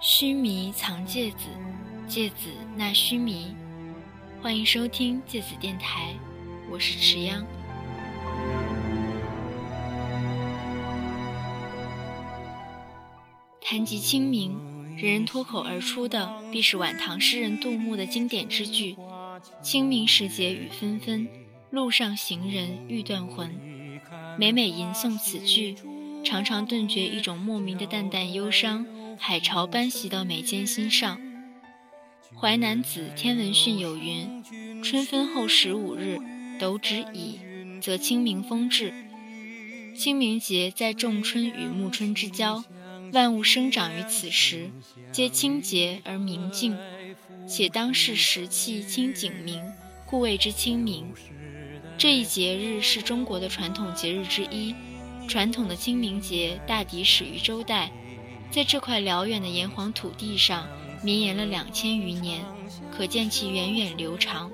须弥藏芥子，芥子纳须弥。欢迎收听芥子电台，我是池央。谈及清明，人人脱口而出的必是晚唐诗人杜牧的经典之句：清明时节雨纷纷，路上行人欲断魂。每每吟诵此句，常常顿觉一种莫名的淡淡忧伤，海潮般袭到眉间心上。淮南子·天文训有云：春分后15日，斗指乙，则清明风至。清明节在仲春与暮春之交，万物生长于此时，皆清洁而明净，且当是时气清景明，故谓之清明。这一节日是中国的传统节日之一，传统的清明节大抵始于周代，在这块辽远的炎黄土地上绵延了2000余年，可见其源远流长。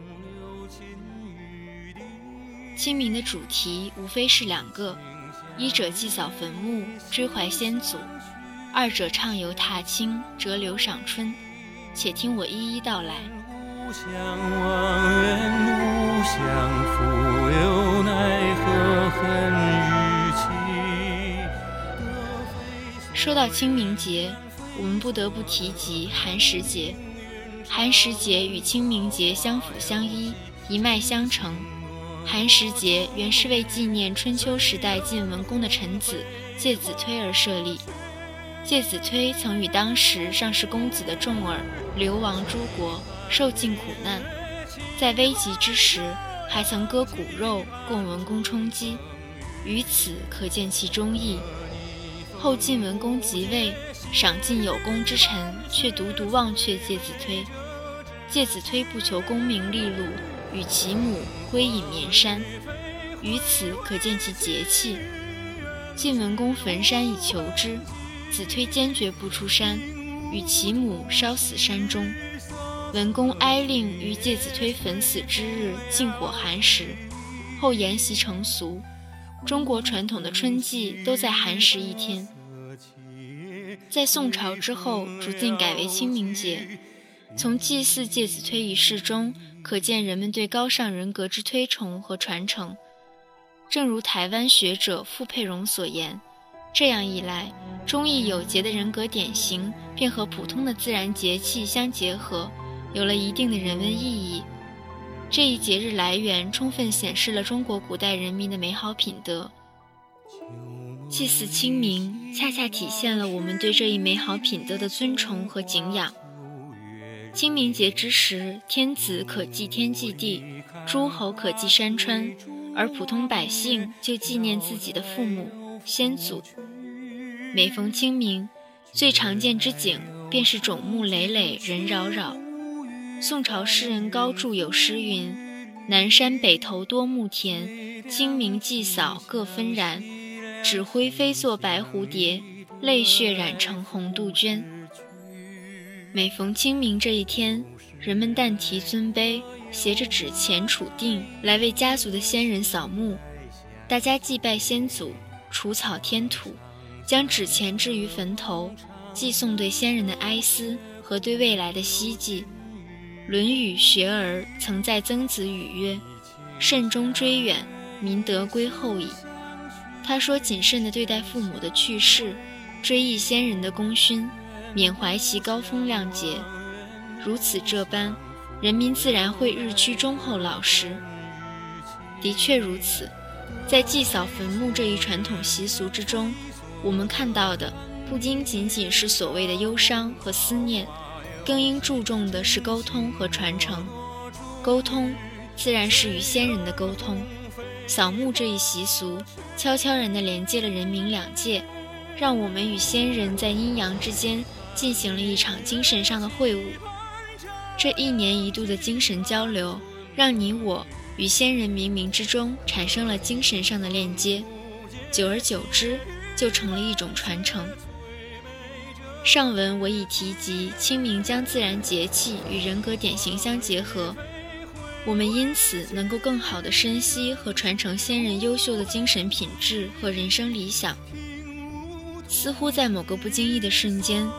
清明的主题无非是两个，一者祭扫坟墓，追怀先祖；二者畅游踏青，折柳赏春。且听我一一道来。 吾向往远，吾向复有奈何恨与期。 说到清明节，我们不得不提及寒食节。寒食节与清明节相辅相依，一脉相承。寒食节原是为纪念春秋时代晋文公的臣子介子推而设立。介子推曾与当时上世公子的重耳流亡诸国，受尽苦难，在危急之时还曾割骨肉供文公充饥，于此可见其忠义。后晋文公即位，赏尽有功之臣，却独忘却介子推。介子推不求功名利禄，与其母归隐绵山，于此可见其节气。晋文公焚山以求之，子推坚决不出山，与其母烧死山中。文公哀令于介子推焚死之日禁火寒食，后沿袭成俗。中国传统的春季都在寒食一天。在宋朝之后，逐渐改为清明节。从祭祀介子推一事中，可见人们对高尚人格之推崇和传承。正如台湾学者傅佩荣所言，这样一来，忠义有节的人格典型便和普通的自然节气相结合，有了一定的人文意义。这一节日来源充分显示了中国古代人民的美好品德。祭祀清明，恰恰体现了我们对这一美好品德的尊崇和敬仰。清明节之时，天子可祭天祭地，诸侯可祭山川，而普通百姓就纪念自己的父母、先祖。每逢清明，最常见之景便是冢木累累，人扰扰。宋朝诗人高注有诗云：南山北头多牧田，清明祭扫各纷然。纸灰飞作白蝴蝶，泪血染成红杜鹃。每逢清明这一天，人们但提尊卑，携着纸钱杵锭来为家族的先人扫墓。大家祭拜先祖，除草添土，将纸钱置于坟头，寄送对先人的哀思和对未来的希冀。论语学而曾在曾子语曰：慎终追远，民德归后矣。他说，谨慎地对待父母的去世，追忆先人的功勋，缅怀其高风亮节，如此这般，人民自然会日趋忠厚老实。的确如此，在祭扫坟墓这一传统习俗之中，我们看到的不仅仅是所谓的忧伤和思念，更应注重的是沟通和传承。沟通自然是与先人的沟通。扫墓这一习俗悄悄然地连接了人民两界，让我们与先人在阴阳之间进行了一场精神上的会晤。这1年1度的精神交流，让你我与先人冥冥之中产生了精神上的链接，久而久之就成了一种传承。上文我已提及清明将自然节气与人格典型相结合，我们因此能够更好地深悉和传承先人优秀的精神品质和人生理想。似乎在某个不经意的瞬间，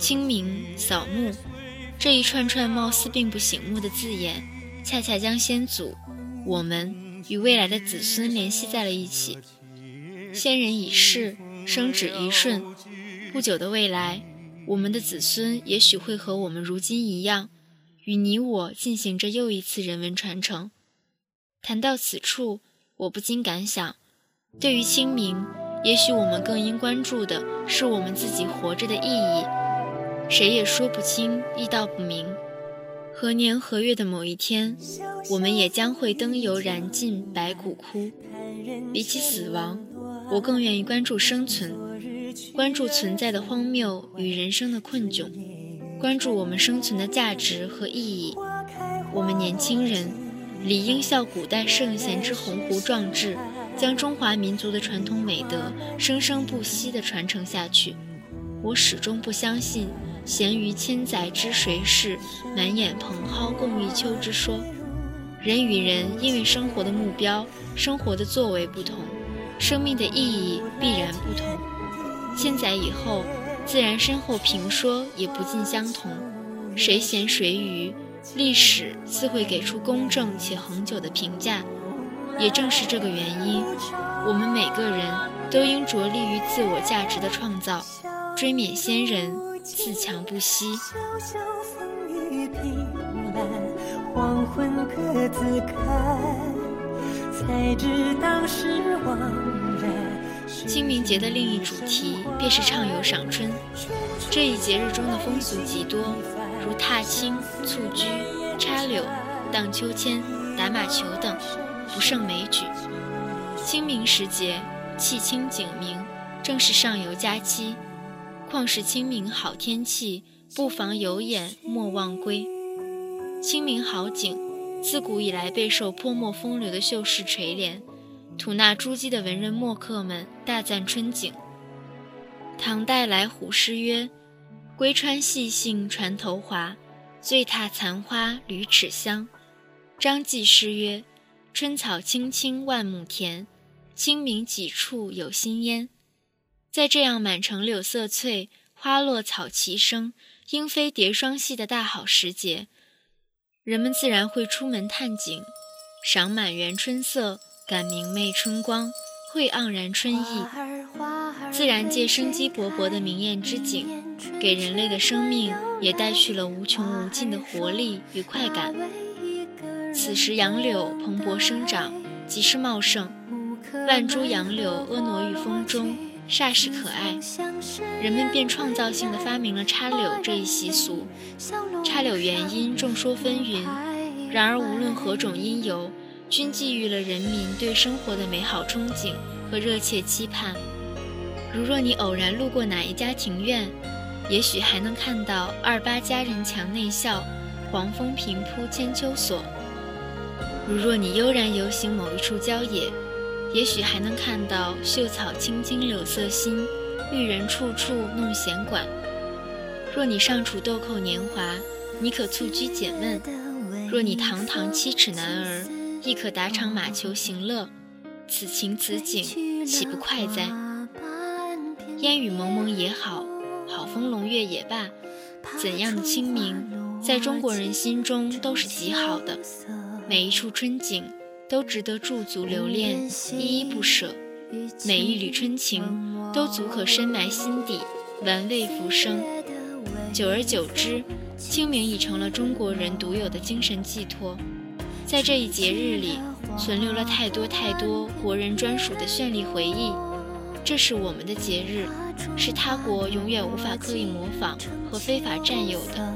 清明、扫墓，这一串串貌似并不醒目的字眼，恰恰将先祖、我们与未来的子孙联系在了一起。先人已逝，生止一瞬，不久的未来，我们的子孙也许会和我们如今一样，与你我进行着又一次人文传承。谈到此处，我不禁感想，对于清明，也许我们更应关注的是我们自己活着的意义。谁也说不清，亦道不明。何年何月的某一天，我们也将会灯油燃尽，白骨枯。比起死亡，我更愿意关注生存，关注存在的荒谬与人生的困窘，关注我们生存的价值和意义。我们年轻人理应效古代圣贤之鸿鹄壮志，将中华民族的传统美德生生不息地传承下去。我始终不相信闲于千载之谁是，满眼蓬蒿共一秋之说。人与人因为生活的目标、生活的作为不同，生命的意义必然不同。千载以后，自然身后评说也不尽相同。谁贤谁愚，历史自会给出公正且恒久的评价。也正是这个原因，我们每个人都应着力于自我价值的创造，追勉先人，自强不息。 小小风雨平淡，黄昏各自看，才知当时惘然。 清明节的另一主题便是畅游赏春。这一节日中的风俗极多，如踏青、蹴鞠、插柳、荡秋千、打马球等，不胜枚举。清明时节，气清景明，正是上游佳期。况是清明好天气，不妨有眼莫忘归。清明好景，自古以来备受泼墨风流的秀士垂怜，吐纳诸姬的文人墨客们大赞春景。唐代来虎诗曰：归川细杏船头滑，醉踏残花屡齿香。张继诗曰：春草青青万亩田，清明几处有新烟。在这样满城柳色翠，花落草齐生，莺飞蝶双戏的大好时节，人们自然会出门探景，赏满园春色，感明媚春光，会盎然春意。自然界生机勃勃的明艳之景，给人类的生命也带去了无穷无尽的活力与快感。此时杨柳蓬勃生长，极是茂盛，万株杨柳婀娜于风中，煞是可爱。人们便创造性地发明了插柳这一习俗。插柳原因众说纷纭，然而无论何种因由，均寄予了人民对生活的美好憧憬和热切期盼。如若你偶然路过哪一家庭院，也许还能看到28佳人墙内笑，黄蜂平铺千秋锁。如若你悠然游行某一处郊野，也许还能看到秀草青青柳色新，玉人处处弄闲馆。若你尚处豆蔻年华，你可蹴鞠解闷；若你堂堂7尺男儿，亦可打场马球行乐。此情此景，岂不快哉？烟雨蒙蒙也好，好风龙月也罢，怎样的清明，在中国人心中都是极好的。每一处春景都值得驻足留恋，依依不舍。每一缕春情都足可深埋心底，玩味浮生。久而久之，清明已成了中国人独有的精神寄托。在这一节日里，存留了太多太多国人专属的绚丽回忆。这是我们的节日，是他国永远无法刻意模仿和非法占有的。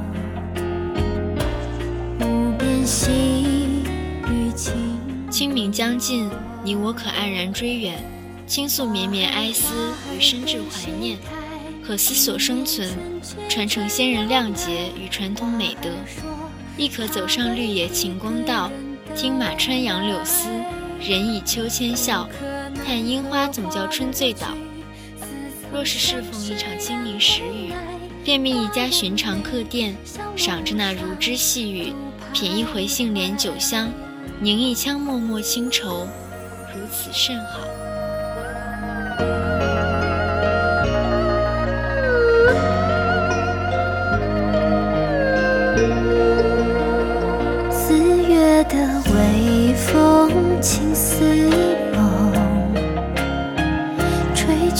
清明将近，你我可黯然追远，倾诉绵绵哀思与深挚怀念，可思所生存，传承先人亮节与传统美德，亦可走上绿野晴光道，听马穿杨柳丝，人倚秋千笑，看樱花总叫春醉倒。若是适逢一场清明时雨，便觅一家寻常客店，赏着那如织细雨，品一回杏帘酒香，凝一腔脉脉清愁，如此甚好。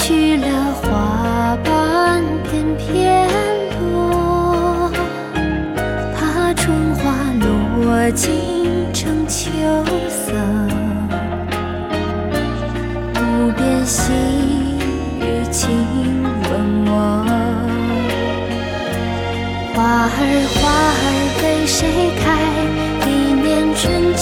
去了花瓣片片落，怕春花落尽成秋色。无边细雨轻吻我，花儿被谁开？一年春